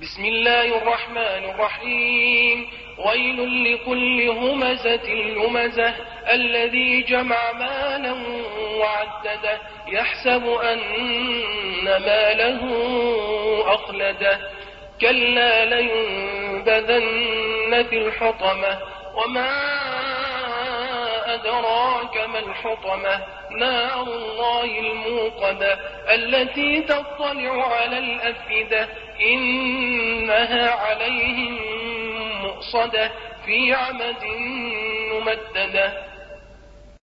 بسم الله الرحمن الرحيم. ويل لكل همزة لمزة الذي جمع مالا وعدده يحسب أن ماله أخلده كلا لينبذن في الحطمة وما أدراك ما الحطمة نار الله الموقدة التي تطلع على الأفئدة إنها عليهم مؤصدة في عمد ممددة.